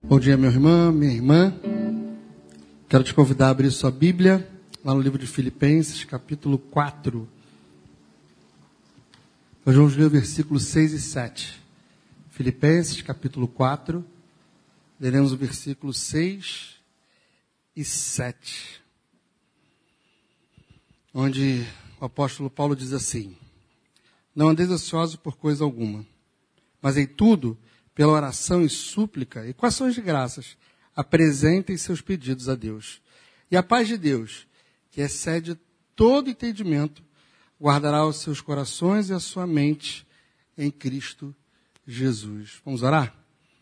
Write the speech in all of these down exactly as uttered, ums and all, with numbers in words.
Bom dia, meu irmão, minha irmã. Quero te convidar a abrir sua Bíblia, lá no livro de Filipenses, capítulo quatro. Nós vamos ler o versículos seis e sete. Filipenses, capítulo quatro. Leremos o versículo seis e sete. Onde o apóstolo Paulo diz assim: Não andeis ansiosos por coisa alguma, mas em tudo, pela oração e súplica e com ações de graças, apresentem seus pedidos a Deus. E a paz de Deus, que excede todo entendimento, guardará os seus corações e a sua mente em Cristo Jesus. Vamos orar?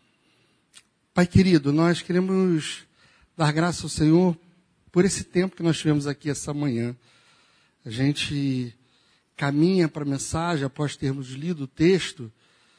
Pai querido, nós queremos dar graça ao Senhor por esse tempo que nós tivemos aqui essa manhã. A gente caminha para a mensagem após termos lido o texto.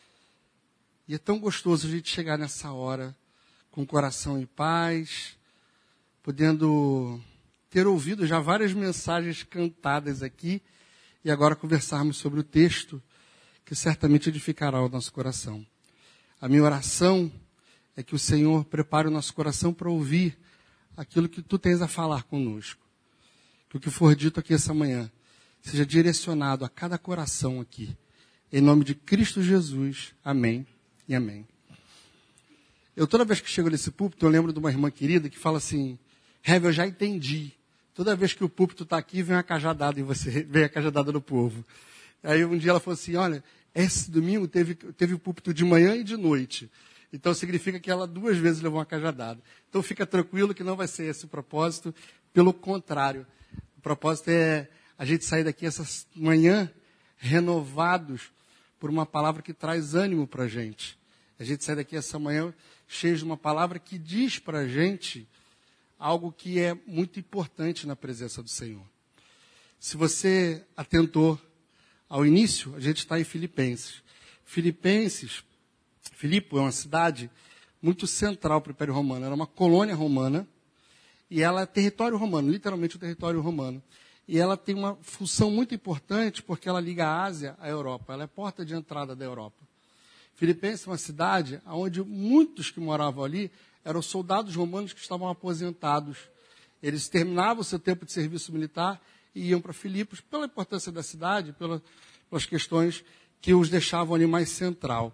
E é tão gostoso a gente chegar nessa hora com o coração em paz, podendo ter ouvido já várias mensagens cantadas aqui e agora conversarmos sobre o texto que certamente edificará o nosso coração. A minha oração é que o Senhor prepare o nosso coração para ouvir aquilo que Tu tens a falar conosco. Que o que for dito aqui essa manhã seja direcionado a cada coração aqui. Em nome de Cristo Jesus. Amém. E amém. Eu, toda vez que chego nesse púlpito, eu lembro de uma irmã querida que fala assim: Rev, eu já entendi. Toda vez que o púlpito está aqui, vem a cajadada em você, vem a cajadada do povo. Aí um dia ela falou assim: olha, esse domingo teve, teve o púlpito de manhã e de noite. Então significa que ela duas vezes levou uma cajadada. Então fica tranquilo que não vai ser esse o propósito. Pelo contrário, o propósito é a gente sair daqui essa manhã renovados por uma palavra que traz ânimo para a gente. A gente sai daqui essa manhã cheio de uma palavra que diz para a gente algo que é muito importante na presença do Senhor. Se você atentou ao início, a gente está em Filipenses. Filipenses, Filipe é uma cidade muito central para o Império Romano. Era uma colônia romana e ela é território romano, literalmente o território romano. E ela tem uma função muito importante porque ela liga a Ásia à Europa. Ela é a porta de entrada da Europa. Filipenses é uma cidade onde muitos que moravam ali eram soldados romanos que estavam aposentados. Eles terminavam o seu tempo de serviço militar e iam para Filipos pela importância da cidade, pela, pelas questões que os deixavam ali mais central.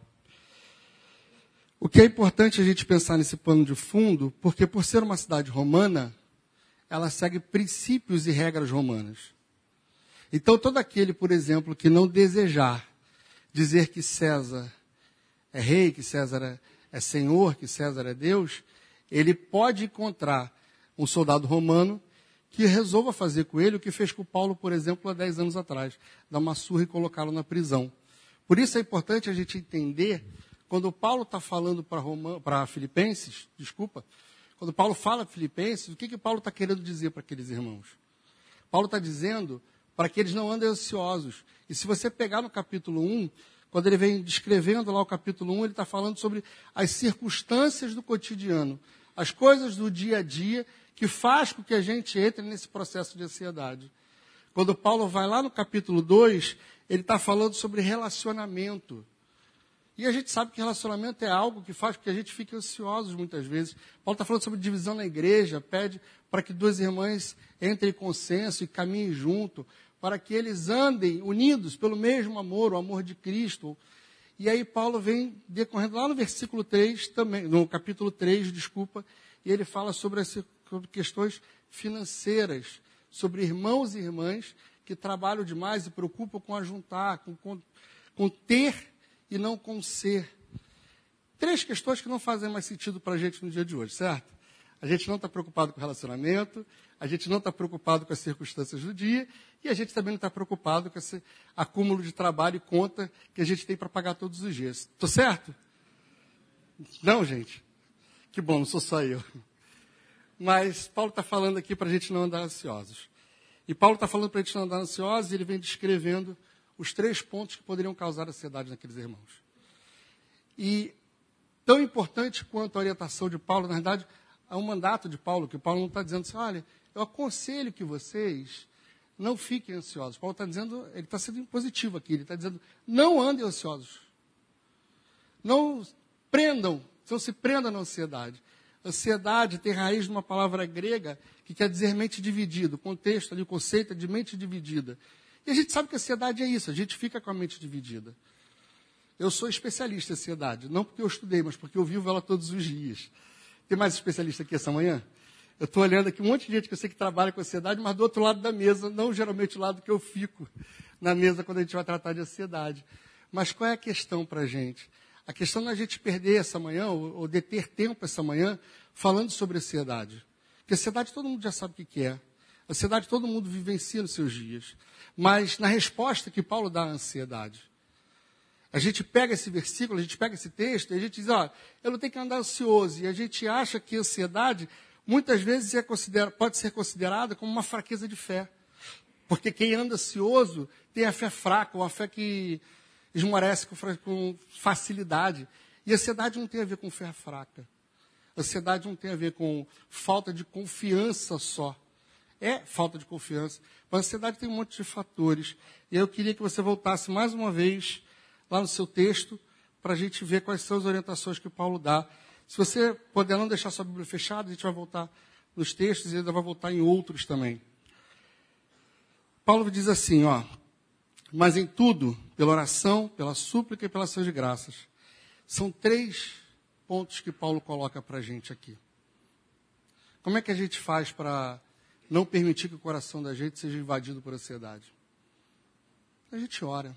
O que é importante a gente pensar nesse pano de fundo, porque por ser uma cidade romana, ela segue princípios e regras romanas. Então, todo aquele, por exemplo, que não desejar dizer que César é rei, que César é, é senhor, que César é Deus, ele pode encontrar um soldado romano que resolva fazer com ele o que fez com Paulo, por exemplo, há dez anos atrás, dar uma surra e colocá-lo na prisão. Por isso é importante a gente entender, quando Paulo está falando para Roma, para Filipenses, desculpa, quando Paulo fala Filipenses, o que, que Paulo está querendo dizer para aqueles irmãos? Paulo está dizendo para que eles não andem ansiosos. E se você pegar no capítulo um, quando ele vem descrevendo lá o capítulo um, ele está falando sobre as circunstâncias do cotidiano, as coisas do dia a dia que faz com que a gente entre nesse processo de ansiedade. Quando Paulo vai lá no capítulo dois, ele está falando sobre relacionamento. E a gente sabe que relacionamento é algo que faz com que a gente fique ansiosos muitas vezes. Paulo está falando sobre divisão na igreja, pede para que duas irmãs entrem em consenso e caminhem junto, para que eles andem unidos pelo mesmo amor, o amor de Cristo. E aí Paulo vem decorrendo lá no versículo três, também, no capítulo três, desculpa, e ele fala sobre, as, sobre questões financeiras, sobre irmãos e irmãs que trabalham demais e preocupam com ajuntar, com, com, com ter e não com ser. Três questões que não fazem mais sentido para a gente no dia de hoje, certo? A gente não está preocupado com o relacionamento, a gente não está preocupado com as circunstâncias do dia e a gente também não está preocupado com esse acúmulo de trabalho e conta que a gente tem para pagar todos os dias. Estou certo? Não, gente? Que bom, não sou só eu. Mas Paulo está falando aqui para a gente não andar ansiosos. E Paulo está falando para a gente não andar ansiosos e ele vem descrevendo os três pontos que poderiam causar ansiedade naqueles irmãos. E tão importante quanto a orientação de Paulo, na verdade, é um mandato de Paulo, que Paulo não está dizendo assim, olha, eu aconselho que vocês não fiquem ansiosos. Paulo está dizendo, ele está sendo positivo aqui, ele está dizendo, não andem ansiosos. Não prendam Então se prenda na ansiedade. Ansiedade tem raiz numa palavra grega que quer dizer mente dividida. O contexto ali, o conceito é de mente dividida. E a gente sabe que a ansiedade é isso, a gente fica com a mente dividida. Eu sou especialista em ansiedade, não porque eu estudei, mas porque eu vivo ela todos os dias. Tem mais especialista aqui essa manhã? Eu estou olhando aqui um monte de gente que eu sei que trabalha com ansiedade, mas do outro lado da mesa, não geralmente o lado que eu fico na mesa quando a gente vai tratar de ansiedade. Mas qual é a questão para a gente? A questão não é a gente perder essa manhã, ou, ou deter tempo essa manhã, falando sobre ansiedade. Porque ansiedade todo mundo já sabe o que, que é. Ansiedade todo mundo vivencia nos seus dias. Mas na resposta que Paulo dá à ansiedade, a gente pega esse versículo, a gente pega esse texto, e a gente diz, ó, eu não tenho que andar ansioso. E a gente acha que a ansiedade, muitas vezes, é considera, pode ser considerada como uma fraqueza de fé. Porque quem anda ansioso tem a fé fraca, ou a fé que esmorece com, com facilidade. E a ansiedade não tem a ver com fé fraca. A ansiedade não tem a ver com falta de confiança só. É falta de confiança. Mas a ansiedade tem um monte de fatores. E eu queria que você voltasse mais uma vez lá no seu texto, para a gente ver quais são as orientações que Paulo dá. Se você puder não deixar sua Bíblia fechada, a gente vai voltar nos textos e ainda vai voltar em outros também. Paulo diz assim, ó, mas em tudo, pela oração, pela súplica e pela ação de graças. São três pontos que Paulo coloca para a gente aqui. Como é que a gente faz para não permitir que o coração da gente seja invadido por ansiedade? A gente ora.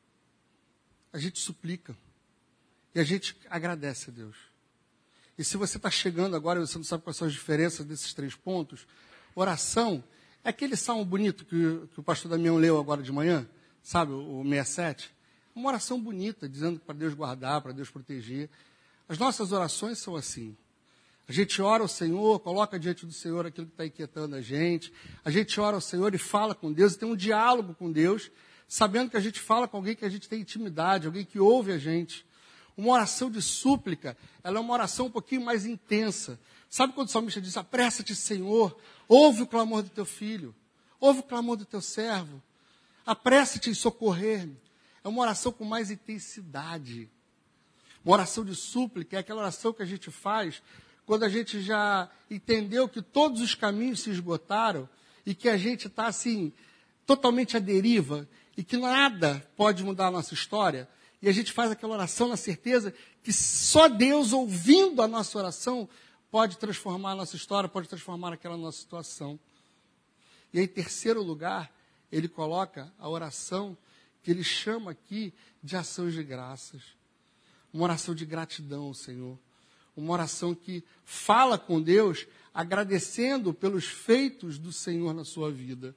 A gente suplica. E a gente agradece a Deus. E se você está chegando agora e você não sabe quais são as diferenças desses três pontos, oração é aquele salmo bonito que, que o pastor Damião leu agora de manhã, sabe, o, o sessenta e sete. Uma oração bonita, dizendo para Deus guardar, para Deus proteger. As nossas orações são assim. A gente ora ao Senhor, coloca diante do Senhor aquilo que está inquietando a gente. A gente ora ao Senhor e fala com Deus, e tem um diálogo com Deus, sabendo que a gente fala com alguém que a gente tem intimidade, alguém que ouve a gente. Uma oração de súplica, ela é uma oração um pouquinho mais intensa. Sabe quando o salmista diz, apressa-te, Senhor, ouve o clamor do teu filho, ouve o clamor do teu servo, apressa-te em socorrer-me. É uma oração com mais intensidade. Uma oração de súplica é aquela oração que a gente faz quando a gente já entendeu que todos os caminhos se esgotaram e que a gente está assim, totalmente à deriva e que nada pode mudar a nossa história. E a gente faz aquela oração na certeza que só Deus, ouvindo a nossa oração, pode transformar a nossa história, pode transformar aquela nossa situação. E em terceiro lugar, ele coloca a oração que ele chama aqui de ações de graças. Uma oração de gratidão ao Senhor. Uma oração que fala com Deus, agradecendo pelos feitos do Senhor na sua vida.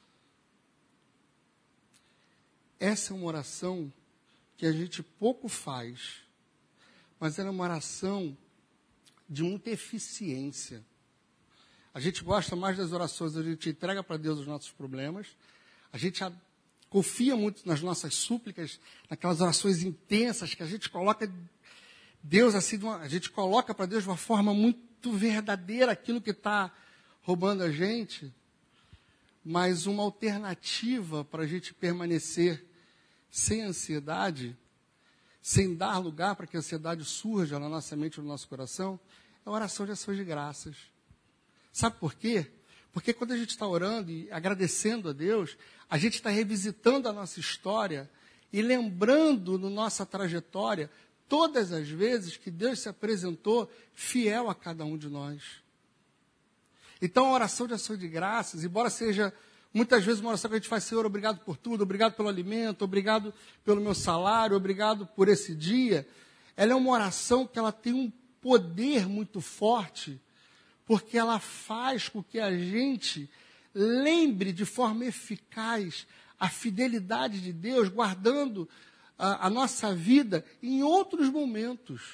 Essa é uma oração que a gente pouco faz, mas ela é uma oração de muita eficiência. A gente gosta mais das orações, a gente entrega para Deus os nossos problemas, a gente a, confia muito nas nossas súplicas, naquelas orações intensas que a gente coloca Deus assim, uma, a gente coloca para Deus de uma forma muito verdadeira aquilo que está roubando a gente, mas uma alternativa para a gente permanecer sem ansiedade, sem dar lugar para que a ansiedade surja na nossa mente ou no nosso coração, é a oração de ações de graças. Sabe por quê? Porque quando a gente está orando e agradecendo a Deus, a gente está revisitando a nossa história e lembrando na nossa trajetória todas as vezes que Deus se apresentou fiel a cada um de nós. Então a oração de ações de graças, embora seja muitas vezes uma oração que a gente faz, Senhor, obrigado por tudo, obrigado pelo alimento, obrigado pelo meu salário, obrigado por esse dia. Ela é uma oração que ela tem um poder muito forte, porque ela faz com que a gente lembre de forma eficaz a fidelidade de Deus, guardando a, a nossa vida em outros momentos.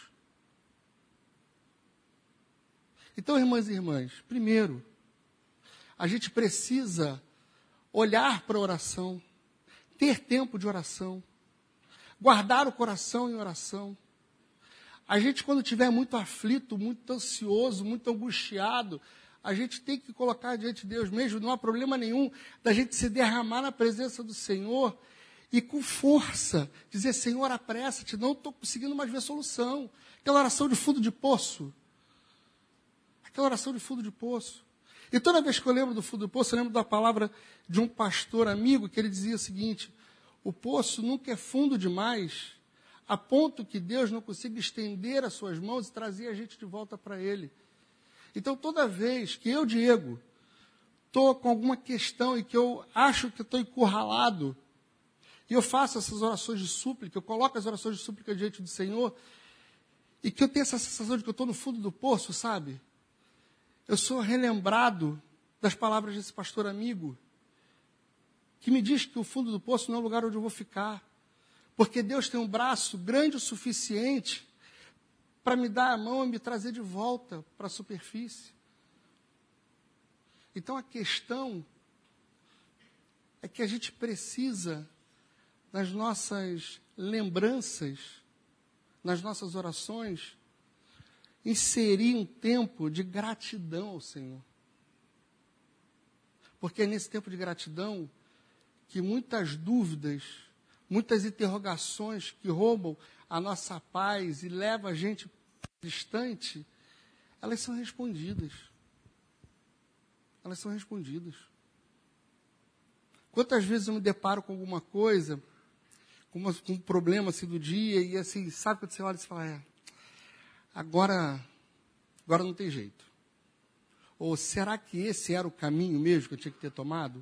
Então, irmãs e irmãs, primeiro, a gente precisa olhar para a oração, ter tempo de oração, guardar o coração em oração. A gente, quando estiver muito aflito, muito ansioso, muito angustiado, a gente tem que colocar diante de Deus mesmo, não há problema nenhum da gente se derramar na presença do Senhor e com força dizer, Senhor, apressa-te, não estou conseguindo mais ver solução. Aquela oração de fundo de poço. Aquela oração de fundo de poço. E toda vez que eu lembro do fundo do poço, eu lembro da palavra de um pastor amigo, que ele dizia o seguinte: o poço nunca é fundo demais, a ponto que Deus não consiga estender as suas mãos e trazer a gente de volta para Ele. Então, toda vez que eu, Diego, estou com alguma questão e que eu acho que estou encurralado, e eu faço essas orações de súplica, eu coloco as orações de súplica diante do Senhor, e que eu tenho essa sensação de que eu estou no fundo do poço, sabe? Eu sou relembrado das palavras desse pastor amigo, que me diz que o fundo do poço não é o lugar onde eu vou ficar, porque Deus tem um braço grande o suficiente para me dar a mão e me trazer de volta para a superfície. Então a questão é que a gente precisa, nas nossas lembranças, nas nossas orações, inserir um tempo de gratidão ao Senhor. Porque é nesse tempo de gratidão que muitas dúvidas, muitas interrogações que roubam a nossa paz e levam a gente distante, elas são respondidas. Elas são respondidas. Quantas vezes eu me deparo com alguma coisa, com, uma, com um problema assim do dia, e assim, sabe quando você olha e você fala, é, agora, agora não tem jeito. Ou será que esse era o caminho mesmo que eu tinha que ter tomado?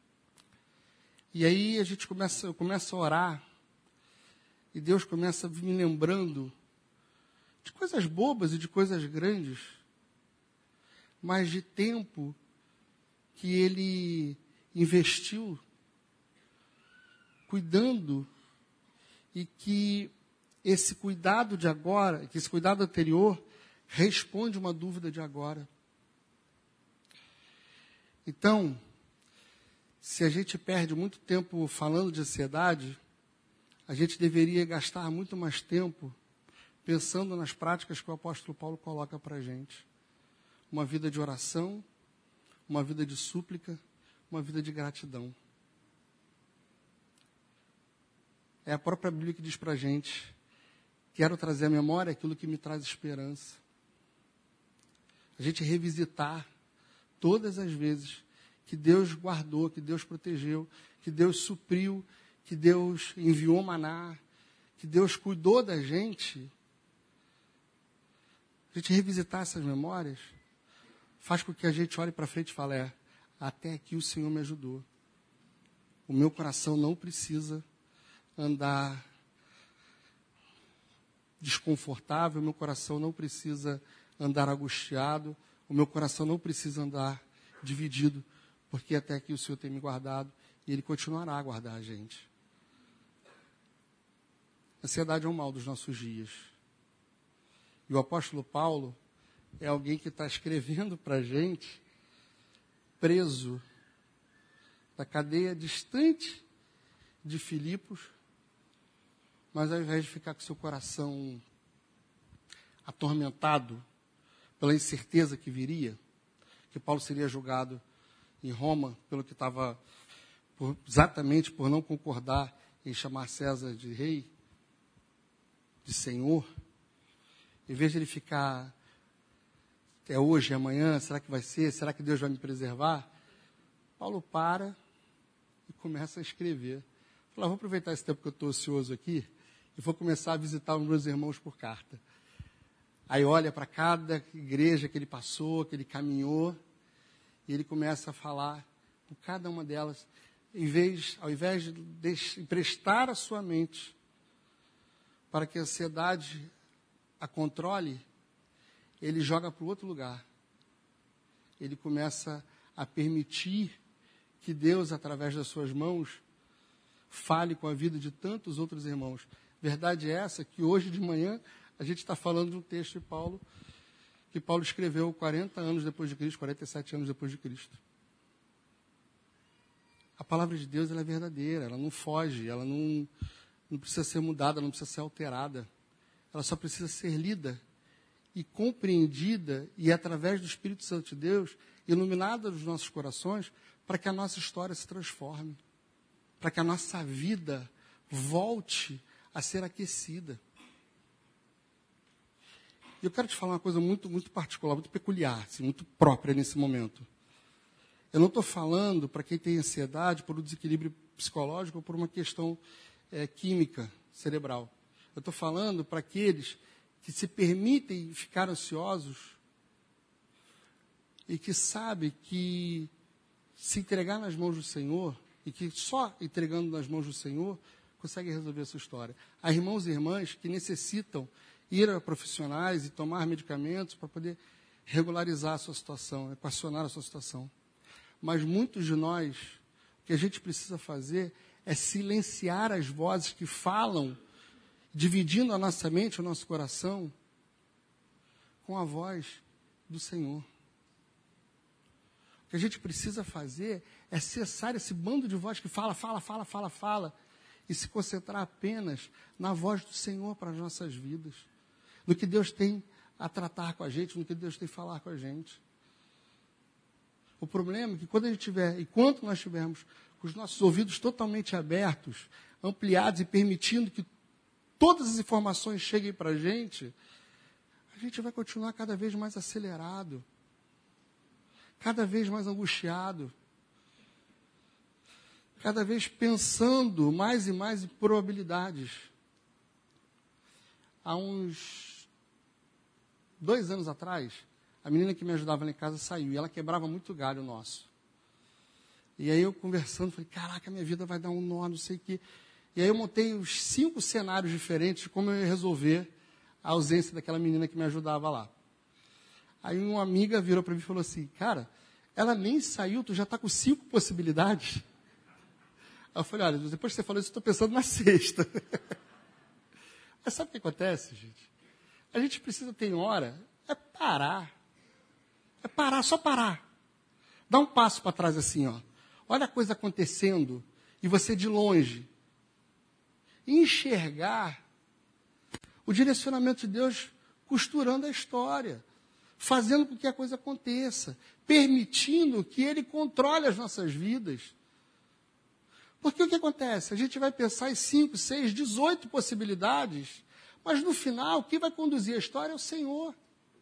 E aí a gente começa, eu começo a orar, e Deus começa a vir me lembrando de coisas bobas e de coisas grandes, mas de tempo que Ele investiu cuidando, e que esse cuidado de agora, que esse cuidado anterior, responde uma dúvida de agora. Então, se a gente perde muito tempo falando de ansiedade, a gente deveria gastar muito mais tempo pensando nas práticas que o apóstolo Paulo coloca para a gente. Uma vida de oração, uma vida de súplica, uma vida de gratidão. É a própria Bíblia que diz para a gente: quero trazer à memória aquilo que me traz esperança. A gente revisitar todas as vezes que Deus guardou, que Deus protegeu, que Deus supriu, que Deus enviou maná, que Deus cuidou da gente. A gente revisitar essas memórias faz com que a gente olhe para frente e fale, é, até aqui o Senhor me ajudou. O meu coração não precisa andar desconfortável, o meu coração não precisa andar angustiado, o meu coração não precisa andar dividido, porque até aqui o Senhor tem me guardado e Ele continuará a guardar a gente. A ansiedade é um mal dos nossos dias. E o apóstolo Paulo é alguém que está escrevendo para a gente, preso da cadeia distante de Filipos, mas ao invés de ficar com seu coração atormentado pela incerteza que viria, que Paulo seria julgado em Roma pelo que estava, por, exatamente por não concordar em chamar César de rei, de senhor, em vez de ele ficar até hoje, amanhã, será que vai ser? Será que Deus vai me preservar? Paulo para e começa a escrever. Fala, vou aproveitar esse tempo que eu estou ocioso aqui e vou começar a visitar os meus irmãos por carta. Aí olha para cada igreja que ele passou, que ele caminhou, e ele começa a falar com cada uma delas, em vez, ao invés de deixar, emprestar a sua mente para que a ansiedade a controle, ele joga para o outro lugar. Ele começa a permitir que Deus, através das suas mãos, fale com a vida de tantos outros irmãos. Verdade é essa que hoje de manhã a gente está falando de um texto de Paulo, que Paulo escreveu quarenta anos depois de Cristo, quarenta e sete anos depois de Cristo. A palavra de Deus ela é verdadeira, ela não foge, ela não, não precisa ser mudada, ela não precisa ser alterada. Ela só precisa ser lida e compreendida, e através do Espírito Santo de Deus, iluminada nos nossos corações, para que a nossa história se transforme, para que a nossa vida volte a ser aquecida. E eu quero te falar uma coisa muito, muito particular, muito peculiar, assim, muito própria nesse momento. Eu não estou falando para quem tem ansiedade por um desequilíbrio psicológico ou por uma questão é, química cerebral. Eu estou falando para aqueles que se permitem ficar ansiosos e que sabem que se entregar nas mãos do Senhor, e que só entregando nas mãos do Senhor, consegue resolver a sua história. Há irmãos e irmãs que necessitam ir a profissionais e tomar medicamentos para poder regularizar a sua situação, equacionar a sua situação. Mas muitos de nós, o que a gente precisa fazer é silenciar as vozes que falam, dividindo a nossa mente, o nosso coração, com a voz do Senhor. O que a gente precisa fazer é cessar esse bando de voz que fala, fala, fala, fala, fala, e se concentrar apenas na voz do Senhor para as nossas vidas, no que Deus tem a tratar com a gente, no que Deus tem a falar com a gente. O problema é que quando a gente tiver, e quanto nós tivermos com os nossos ouvidos totalmente abertos, ampliados e permitindo que todas as informações cheguem para a gente, a gente vai continuar cada vez mais acelerado, cada vez mais angustiado, cada vez pensando mais e mais em probabilidades. Há uns dois anos atrás, a menina que me ajudava lá em casa saiu, e ela quebrava muito galho nosso. E aí eu conversando, falei, caraca, minha vida vai dar um nó, não sei o quê. E aí eu montei os cinco cenários diferentes de como eu ia resolver a ausência daquela menina que me ajudava lá. Aí uma amiga virou para mim e falou assim, cara, ela nem saiu, tu já está com cinco possibilidades? Aí eu falei, olha, depois que você falou isso, eu estou pensando na sexta. Mas sabe o que acontece, gente? A gente precisa, tem hora, é parar. É parar, só parar. Dá um passo para trás assim, ó. Olha a coisa acontecendo, e você de longe. E enxergar o direcionamento de Deus costurando a história, fazendo com que a coisa aconteça, permitindo que Ele controle as nossas vidas. Porque o que acontece? A gente vai pensar em cinco, seis, dezoito possibilidades, mas no final, quem vai conduzir a história é o Senhor.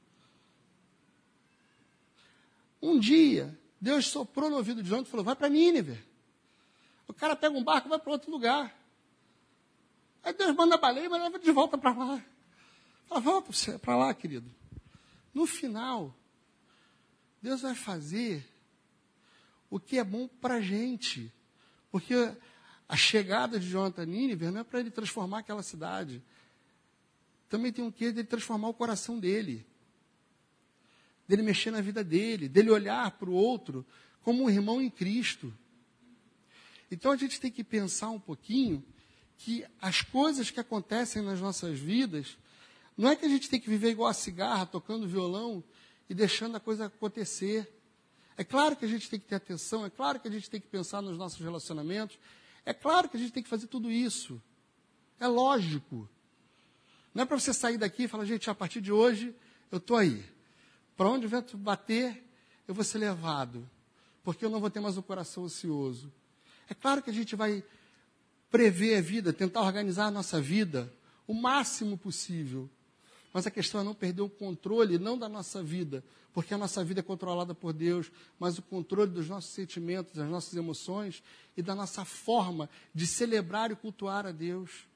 Um dia, Deus soprou no ouvido de João e falou, vai para Nínive. O cara pega um barco e vai para outro lugar. Aí Deus manda a baleia, mas leva de volta para lá. Fala, volta para lá, querido. No final, Deus vai fazer o que é bom para a gente. Porque a chegada de Jonathan a Nínive não é para ele transformar aquela cidade. Também tem um quê de transformar o coração dele. Dele mexer na vida dele, dele olhar para o outro como um irmão em Cristo. Então a gente tem que pensar um pouquinho que as coisas que acontecem nas nossas vidas, não é que a gente tem que viver igual a cigarra, tocando violão e deixando a coisa acontecer. É claro que a gente tem que ter atenção, é claro que a gente tem que pensar nos nossos relacionamentos, é claro que a gente tem que fazer tudo isso. É lógico. Não é para você sair daqui e falar, gente, a partir de hoje eu estou aí. Para onde o vento bater, eu vou ser levado, porque eu não vou ter mais um coração ocioso. É claro que a gente vai prever a vida, tentar organizar a nossa vida o máximo possível. Mas a questão é não perder o controle, não da nossa vida, porque a nossa vida é controlada por Deus, mas o controle dos nossos sentimentos, das nossas emoções e da nossa forma de celebrar e cultuar a Deus.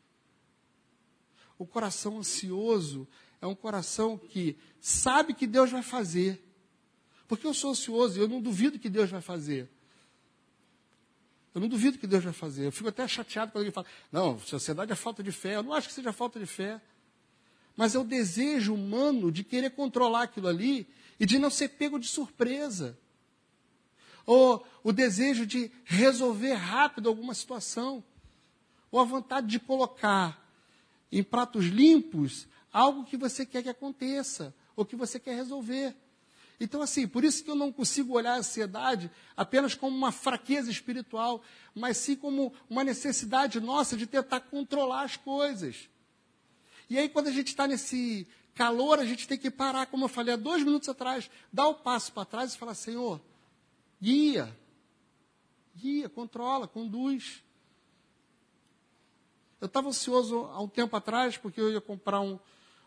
O coração ansioso é um coração que sabe que Deus vai fazer. Porque eu sou ansioso e eu não duvido que Deus vai fazer. Eu não duvido que Deus vai fazer. Eu fico até chateado quando alguém fala, não, ansiedade é falta de fé. Eu não acho que seja falta de fé. Mas é o desejo humano de querer controlar aquilo ali e de não ser pego de surpresa. Ou o desejo de resolver rápido alguma situação. Ou a vontade de colocar em pratos limpos algo que você quer que aconteça, ou que você quer resolver. Então, assim, por isso que eu não consigo olhar a ansiedade apenas como uma fraqueza espiritual, mas sim como uma necessidade nossa de tentar controlar as coisas. E aí, quando a gente está nesse calor, a gente tem que parar, como eu falei há dois minutos atrás, dar o passo para trás e falar, Senhor, guia, guia, controla, conduz. Eu estava ansioso há um tempo atrás, porque eu ia comprar um,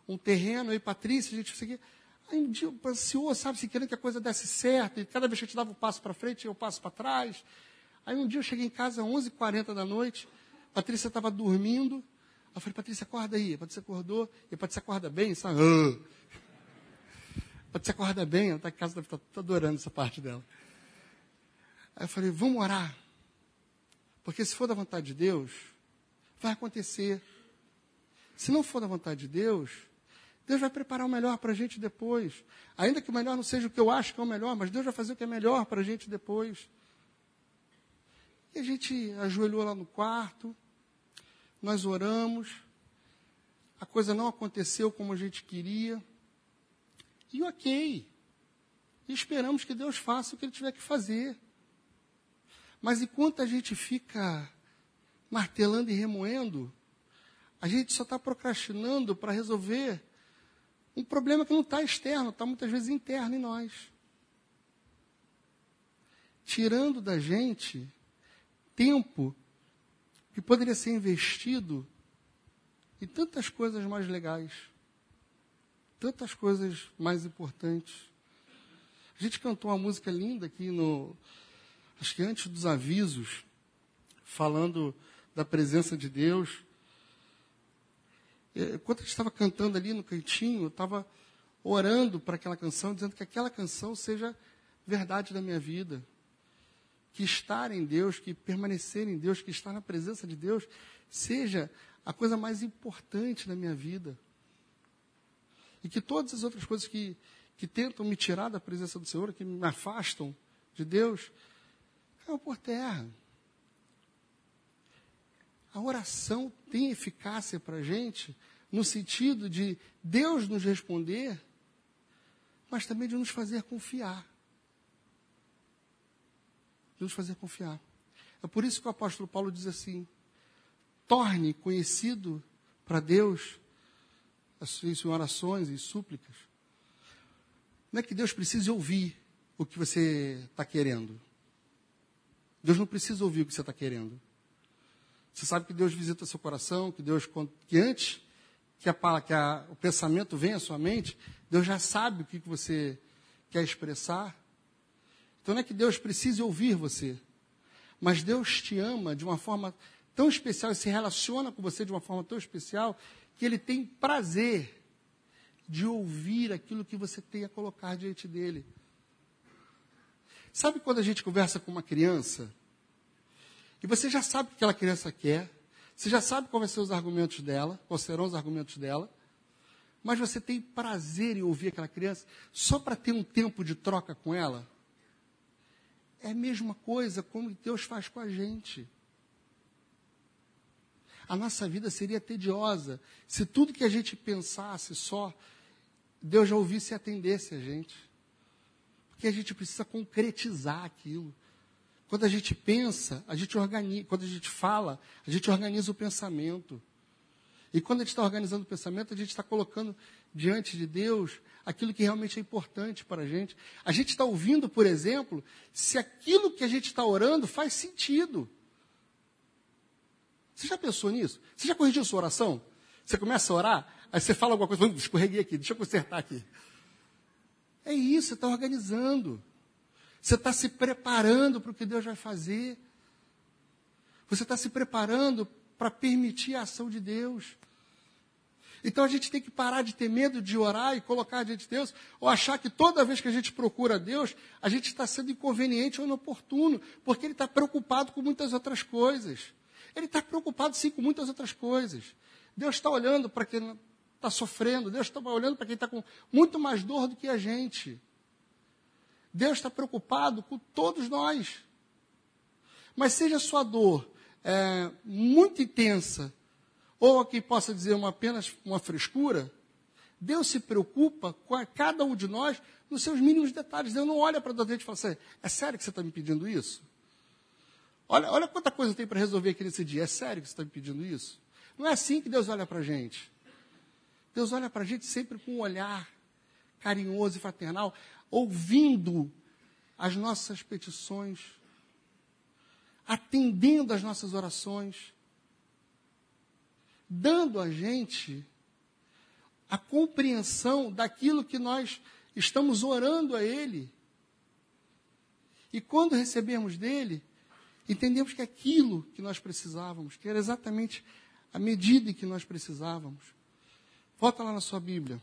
um terreno, eu e Patrícia, a gente fez aqui. Aí um dia eu ansioso, sabe, se querendo que a coisa desse certo, e cada vez que a gente dava um passo para frente, eu um passo para trás. Aí um dia eu cheguei em casa às onze e quarenta da noite, a Patrícia estava dormindo, eu falei, Patrícia, acorda aí. A Patrícia acordou, e a Patrícia acorda bem, sabe? Ah. A Patrícia acorda bem, ela está em casa, está tá adorando essa parte dela. Aí eu falei, vamos orar. Porque se for da vontade de Deus, vai acontecer. Se não for da vontade de Deus, Deus vai preparar o melhor para a gente depois. Ainda que o melhor não seja o que eu acho que é o melhor, mas Deus vai fazer o que é melhor para a gente depois. E a gente ajoelhou lá no quarto, nós oramos, a coisa não aconteceu como a gente queria, e ok. E esperamos que Deus faça o que Ele tiver que fazer. Mas enquanto a gente fica martelando e remoendo, a gente só está procrastinando para resolver um problema que não está externo, está muitas vezes interno em nós. Tirando da gente tempo que poderia ser investido em tantas coisas mais legais, tantas coisas mais importantes. A gente cantou uma música linda aqui no... Acho que antes dos avisos, falando da presença de Deus. Enquanto a gente estava cantando ali no cantinho, eu estava orando para aquela canção, dizendo que aquela canção seja verdade da minha vida. Que estar em Deus, que permanecer em Deus, que estar na presença de Deus, seja a coisa mais importante da minha vida. E que todas as outras coisas que, que tentam me tirar da presença do Senhor, que me afastam de Deus, caiu por terra. A oração tem eficácia para a gente, no sentido de Deus nos responder, mas também de nos fazer confiar. De nos fazer confiar. É por isso que o apóstolo Paulo diz assim, torne conhecido para Deus as suas orações e súplicas. Não é que Deus precise ouvir o que você está querendo. Deus não precisa ouvir o que você está querendo. Você sabe que Deus visita seu coração, que Deus, que antes que, a, que a, o pensamento venha à sua mente, Deus já sabe o que, que você quer expressar. Então não é que Deus precise ouvir você, mas Deus te ama de uma forma tão especial e se relaciona com você de uma forma tão especial que Ele tem prazer de ouvir aquilo que você tem a colocar diante dEle. Sabe quando a gente conversa com uma criança, e você já sabe o que aquela criança quer, você já sabe quais vão ser os argumentos dela, quais serão os argumentos dela, mas você tem prazer em ouvir aquela criança só para ter um tempo de troca com ela? É a mesma coisa como Deus faz com a gente. A nossa vida seria tediosa se tudo que a gente pensasse só, Deus já ouvisse e atendesse a gente. Porque a gente precisa concretizar aquilo. Quando a gente pensa, a gente organiza. Quando a gente fala, a gente organiza o pensamento. E quando a gente está organizando o pensamento, a gente está colocando diante de Deus aquilo que realmente é importante para a gente. A gente está ouvindo, por exemplo, se aquilo que a gente está orando faz sentido. Você já pensou nisso? Você já corrigiu sua oração? Você começa a orar, aí você fala alguma coisa, vamos, escorreguei aqui, deixa eu consertar aqui. É isso, você está organizando. Você está se preparando para o que Deus vai fazer. Você está se preparando para permitir a ação de Deus. Então a gente tem que parar de ter medo de orar e colocar diante de Deus, ou achar que toda vez que a gente procura Deus, a gente está sendo inconveniente ou inoportuno, porque Ele está preocupado com muitas outras coisas. Ele está preocupado sim com muitas outras coisas. Deus está olhando para quem está sofrendo, Deus está olhando para quem está com muito mais dor do que a gente. Deus está preocupado com todos nós. Mas seja a sua dor é, muito intensa, ou a quem possa dizer uma, apenas uma frescura, Deus se preocupa com a, cada um de nós nos seus mínimos detalhes. Deus não olha para a gente e fala assim, é sério que você está me pedindo isso? Olha, olha quanta coisa tem para resolver aqui nesse dia. É sério que você está me pedindo isso? Não é assim que Deus olha para a gente. Deus olha para a gente sempre com um olhar carinhoso e fraternal, ouvindo as nossas petições, atendendo às nossas orações, dando a gente a compreensão daquilo que nós estamos orando a Ele. E quando recebemos dele, entendemos que aquilo que nós precisávamos, que era exatamente a medida que nós precisávamos. Volta lá na sua Bíblia.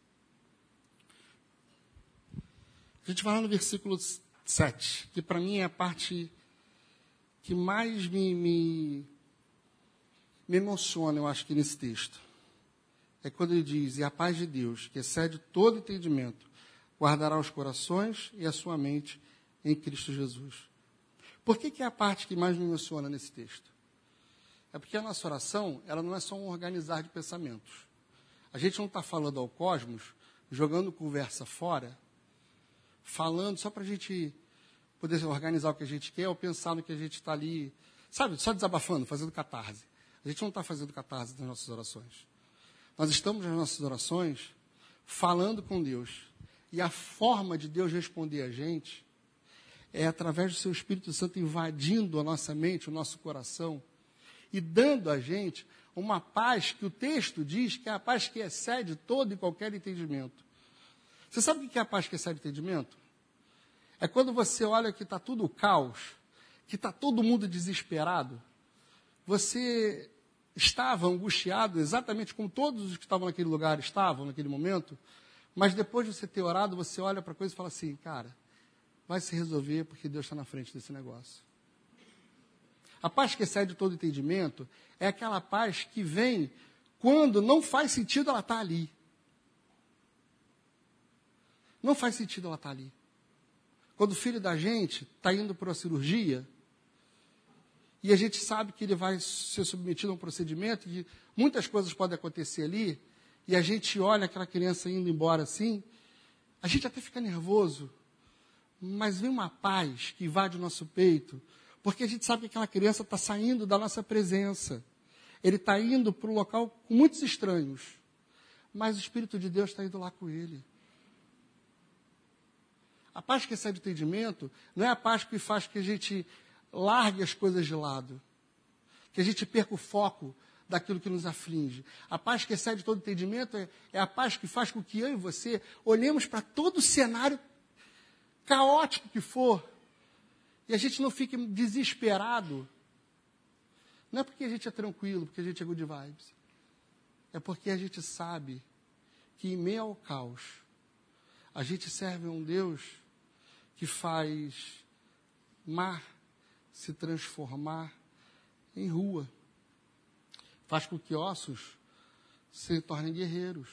A gente vai lá no versículo sete, que para mim é a parte que mais me, me, me emociona, eu acho que nesse texto. É quando ele diz, e a paz de Deus, que excede todo entendimento, guardará os corações e a sua mente em Cristo Jesus. Por que, que é a parte que mais me emociona nesse texto? É porque a nossa oração, ela não é só um organizar de pensamentos. A gente não está falando ao cosmos, jogando conversa fora, falando só para a gente poder organizar o que a gente quer ou pensar no que a gente está ali, sabe, só desabafando, fazendo catarse. A gente não está fazendo catarse nas nossas orações. Nós estamos nas nossas orações falando com Deus. E a forma de Deus responder a gente é através do seu Espírito Santo invadindo a nossa mente, o nosso coração, e dando a gente uma paz que o texto diz que é a paz que excede todo e qualquer entendimento. Você sabe o que é a paz que excede entendimento? É quando você olha que está tudo caos, que está todo mundo desesperado, você estava angustiado exatamente como todos os que estavam naquele lugar estavam naquele momento, mas depois de você ter orado, você olha para a coisa e fala assim, cara, vai se resolver porque Deus está na frente desse negócio. A paz que excede todo entendimento é aquela paz que vem quando não faz sentido ela estar ali. Não faz sentido ela estar ali. Quando o filho da gente está indo para uma cirurgia e a gente sabe que ele vai ser submetido a um procedimento e muitas coisas podem acontecer ali e a gente olha aquela criança indo embora assim, a gente até fica nervoso. Mas vem uma paz que invade o nosso peito, porque a gente sabe que aquela criança está saindo da nossa presença. Ele está indo para um local com muitos estranhos, mas o Espírito de Deus está indo lá com ele. A paz que excede o entendimento não é a paz que faz que a gente largue as coisas de lado, que a gente perca o foco daquilo que nos aflige. A paz que excede todo entendimento é, é a paz que faz com que eu e você olhemos para todo o cenário caótico que for, e a gente não fique desesperado. Não é porque a gente é tranquilo, porque a gente é good vibes. É porque a gente sabe que em meio ao caos, a gente serve a um Deus que faz mar se transformar em rua. Faz com que ossos se tornem guerreiros.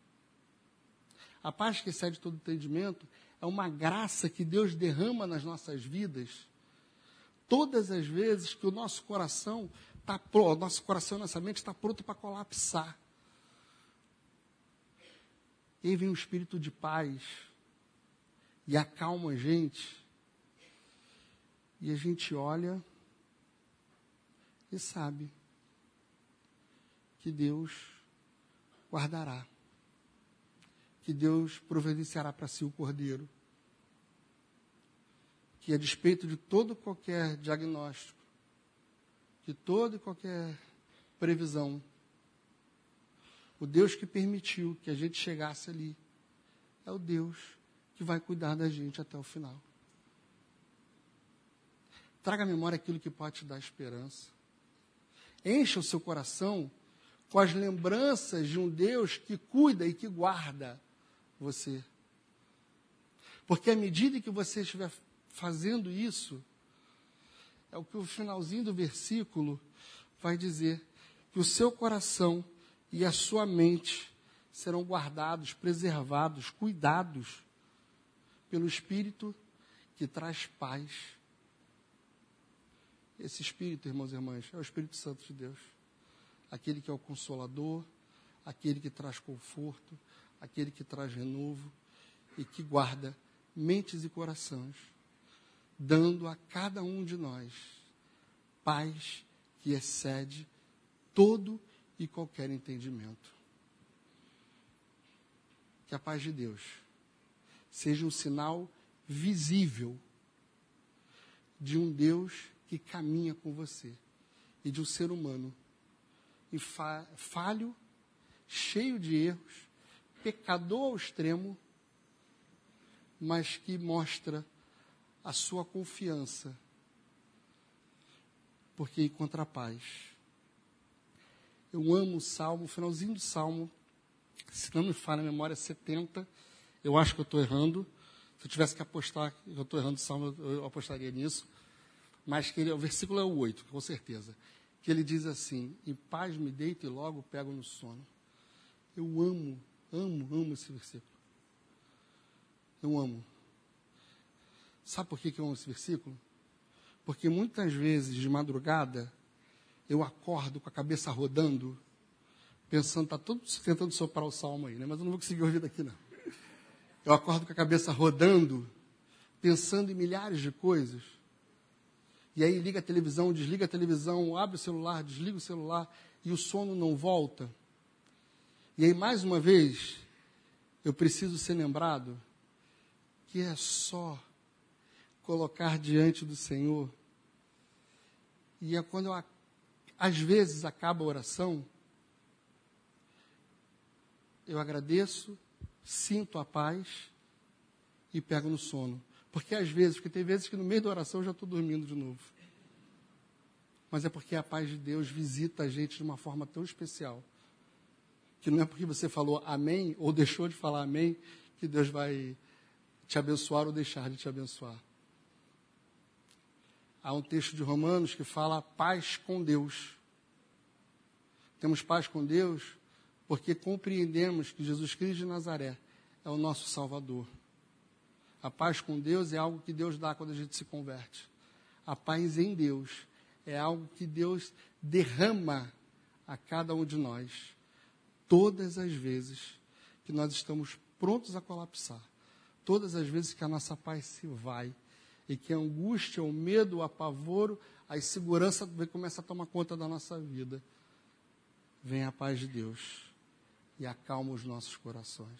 A paz que excede todo entendimento é uma graça que Deus derrama nas nossas vidas todas as vezes que o nosso coração está pronto, nosso coração e nossa mente está pronto para colapsar. E aí vem um espírito de paz e acalma a gente. E a gente olha e sabe que Deus guardará. Que Deus providenciará para si o cordeiro. Que a despeito de todo qualquer diagnóstico, de toda e qualquer previsão, o Deus que permitiu que a gente chegasse ali é o Deus que vai cuidar da gente até o final. Traga à memória aquilo que pode te dar esperança. Encha o seu coração com as lembranças de um Deus que cuida e que guarda você. Porque à medida que você estiver fazendo isso, é o que o finalzinho do versículo vai dizer, que o seu coração e a sua mente serão guardados, preservados, cuidados pelo Espírito que traz paz. Esse Espírito, irmãos e irmãs, é o Espírito Santo de Deus. Aquele que é o Consolador, aquele que traz conforto, aquele que traz renovo e que guarda mentes e corações, dando a cada um de nós paz que excede todo e qualquer entendimento. Que a paz de Deus seja um sinal visível de um Deus que caminha com você e de um ser humano falho, cheio de erros, pecador ao extremo, mas que mostra a sua confiança, porque encontra paz. Eu amo o Salmo, o finalzinho do Salmo, se não me falha a memória, setenta, eu acho que eu estou errando. Se eu tivesse que apostar, eu estou errando o Salmo, eu apostaria nisso. Mas que ele, o versículo é o oito, com certeza. Que ele diz assim: em paz me deito e logo pego no sono. Eu amo, amo, amo esse versículo. Eu amo. Sabe por que que eu amo esse versículo? Porque muitas vezes, de madrugada, eu acordo com a cabeça rodando, pensando, está todo tentando soprar o salmo aí, né? Mas eu não vou conseguir ouvir daqui, não. Eu acordo com a cabeça rodando, pensando em milhares de coisas. E aí liga a televisão, desliga a televisão, abre o celular, desliga o celular, e o sono não volta. E aí, mais uma vez, eu preciso ser lembrado que é só colocar diante do Senhor. E é quando eu, às vezes, acaba a oração, eu agradeço, sinto a paz e pego no sono. Porque às vezes, porque tem vezes que no meio da oração eu já estou dormindo de novo. Mas é porque a paz de Deus visita a gente de uma forma tão especial, que não é porque você falou amém, ou deixou de falar amém, que Deus vai te abençoar ou deixar de te abençoar. Há um texto de Romanos que fala paz com Deus. Temos paz com Deus porque compreendemos que Jesus Cristo de Nazaré é o nosso Salvador. A paz com Deus é algo que Deus dá quando a gente se converte. A paz em Deus é algo que Deus derrama a cada um de nós, todas as vezes que nós estamos prontos a colapsar, todas as vezes que a nossa paz se vai, e que a angústia, o medo, o apavoro, a insegurança começa a tomar conta da nossa vida. Vem a paz de Deus e acalma os nossos corações.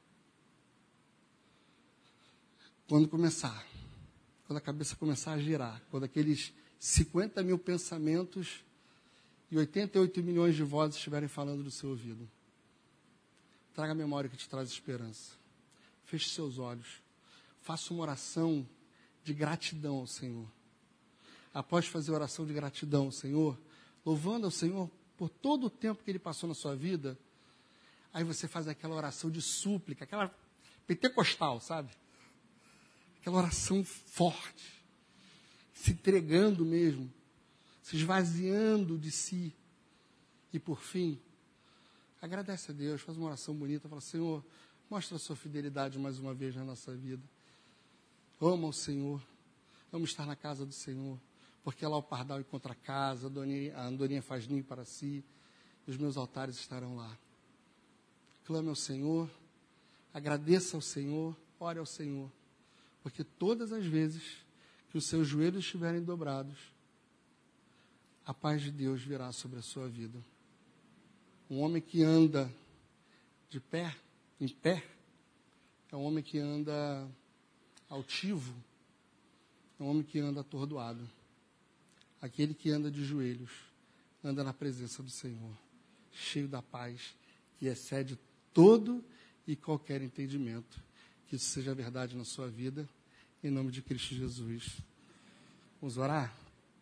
Quando começar, quando a cabeça começar a girar, quando aqueles cinquenta mil pensamentos e oitenta e oito milhões de vozes estiverem falando do seu ouvido, traga a memória que te traz esperança. Feche seus olhos. Faça uma oração de gratidão ao Senhor. Após fazer oração de gratidão ao Senhor, louvando ao Senhor por todo o tempo que Ele passou na sua vida, aí você faz aquela oração de súplica, aquela pentecostal, sabe? Aquela oração forte, se entregando mesmo, se esvaziando de si. E por fim, agradece a Deus, faz uma oração bonita, fala: Senhor, mostra a sua fidelidade mais uma vez na nossa vida. Amo ao Senhor, amo estar na casa do Senhor, porque lá o pardal encontra a casa, a Doninha, a andorinha faz ninho para si, e os meus altares estarão lá. Clame ao Senhor, agradeça ao Senhor, ore ao Senhor, porque todas as vezes que os seus joelhos estiverem dobrados, a paz de Deus virá sobre a sua vida. Um homem que anda de pé, em pé, é um homem que anda altivo, é um homem que anda atordoado. Aquele que anda de joelhos, anda na presença do Senhor, cheio da paz, que excede todo e qualquer entendimento. Que isso seja verdade na sua vida, em nome de Cristo Jesus. Vamos orar?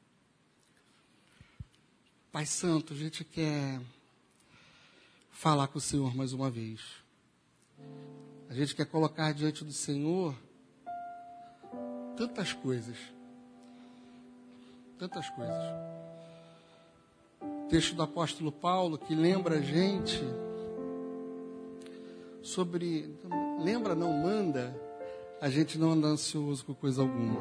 Pai Santo, a gente quer falar com o Senhor mais uma vez. A gente quer colocar diante do Senhor tantas coisas. Tantas coisas. O texto do apóstolo Paulo que lembra a gente sobre... Lembra, não manda a gente não andar ansioso com coisa alguma.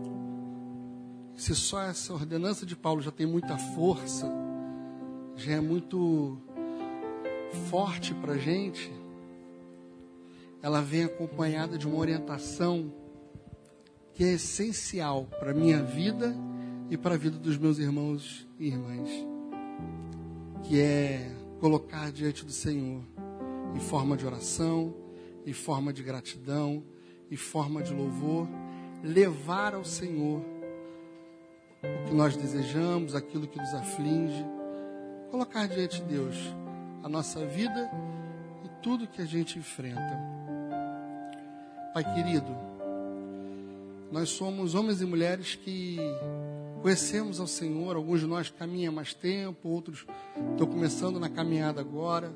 Se só essa ordenança de Paulo já tem muita força, já é muito forte para a gente, ela vem acompanhada de uma orientação que é essencial para a minha vida e para a vida dos meus irmãos e irmãs, que é colocar diante do Senhor, em forma de oração, em forma de gratidão, em forma de louvor, levar ao Senhor o que nós desejamos, aquilo que nos aflige, colocar diante de Deus a nossa vida e tudo que a gente enfrenta. Pai querido, nós somos homens e mulheres que conhecemos ao Senhor. Alguns de nós caminham há mais tempo, outros estão começando na caminhada agora.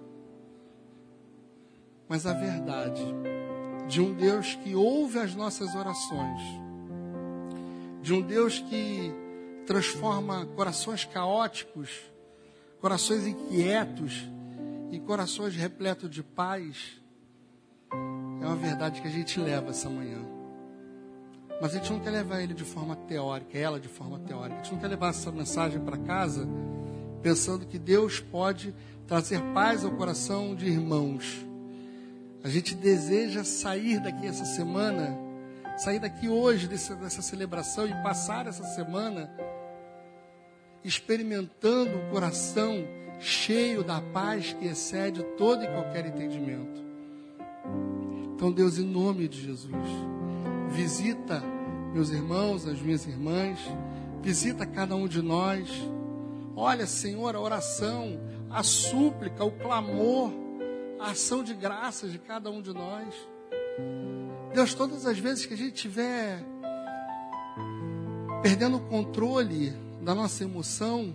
Mas a verdade de um Deus que ouve as nossas orações, de um Deus que transforma corações caóticos, corações inquietos e corações repletos de paz, é uma verdade que a gente leva essa manhã. Mas a gente não quer levar ele de forma teórica, ela de forma teórica. A gente não quer levar essa mensagem para casa pensando que Deus pode trazer paz ao coração de irmãos. A gente deseja sair daqui essa semana, sair daqui hoje dessa, dessa celebração e passar essa semana experimentando o coração cheio da paz que excede todo e qualquer entendimento. Então, Deus, em nome de Jesus, visita meus irmãos, as minhas irmãs, visita cada um de nós. Olha, Senhor, a oração, a súplica, o clamor, a ação de graças de cada um de nós. Deus, todas as vezes que a gente estiver perdendo o controle da nossa emoção,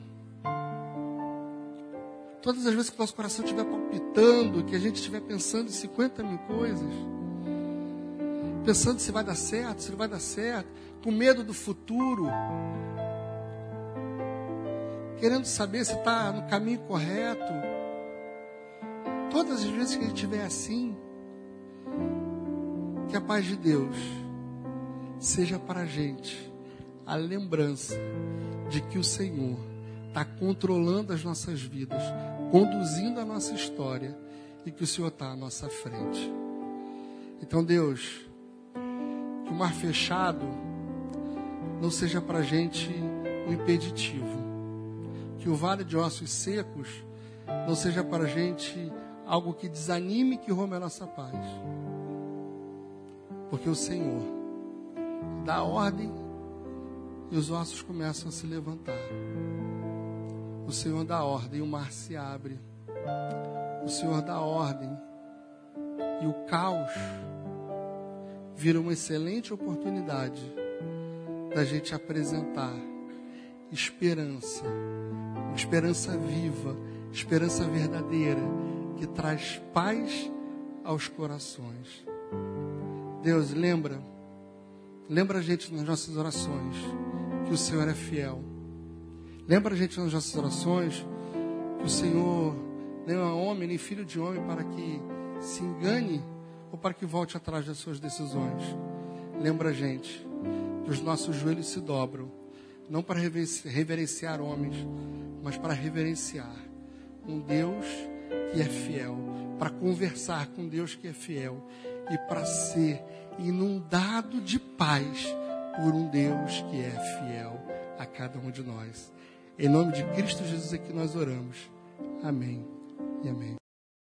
todas as vezes que o nosso coração estiver palpitando, que a gente estiver pensando em cinquenta mil coisas, pensando se vai dar certo, se não vai dar certo, com medo do futuro, querendo saber se está no caminho correto, todas as vezes que a gente estiver assim, que a paz de Deus seja para a gente a lembrança de que o Senhor está controlando as nossas vidas, conduzindo a nossa história e que o Senhor está à nossa frente. Então, Deus, que o mar fechado não seja para a gente um impeditivo, que o vale de ossos secos não seja para a gente algo que desanime e que roube a nossa paz, porque o Senhor dá ordem e os ossos começam a se levantar. O Senhor dá ordem e o mar se abre. O Senhor dá ordem e o caos vira uma excelente oportunidade da gente apresentar esperança, uma esperança viva, esperança verdadeira, que traz paz aos corações. Deus, lembra, lembra a gente nas nossas orações que o Senhor é fiel. Lembra a gente nas nossas orações que o Senhor nem é homem, nem filho de homem para que se engane ou para que volte atrás das suas decisões. Lembra a gente que os nossos joelhos se dobram, não para reverenciar homens, mas para reverenciar um Deus que é fiel, para conversar com Deus que é fiel e para ser inundado de paz por um Deus que é fiel a cada um de nós. Em nome de Cristo Jesus é que nós oramos. Amém e amém.